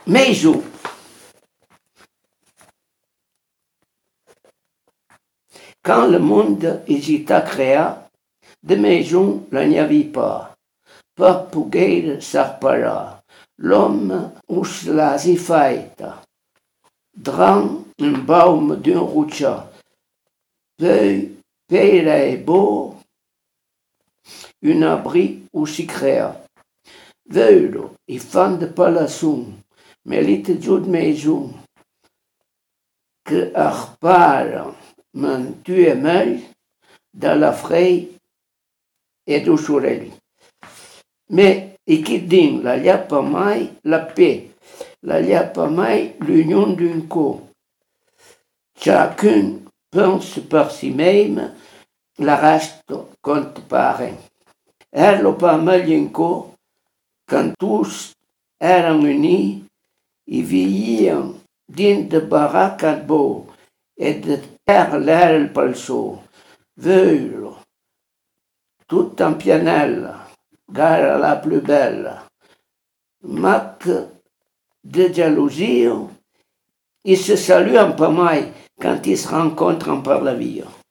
Maison. Quand le monde hésita créé, de maison il n'y avait pas. Pas pogueira s'arpara. L'homme us l'as faita. Dran un baum d'un roucha. Puis, pera et beau, un abri où s'y créa. Veulo, i fan de palasson, melite giù de maison, que arpara, man tue meul, dalla frei et du sorell. Mais, i qui din, la llapa mai, la paix, la llapa mai, l'union d'un co. Chacun pense par si même, la reste compte par un. Erlo pas meglio in co, quand tous eran unis, i vivian dins de baraca beau, et de terre l'el pel so. Veulo, tout en pianella, gara la plus belle. Mac de jalousie, ils se saluent pas mal quand ils se rencontrent par la vie.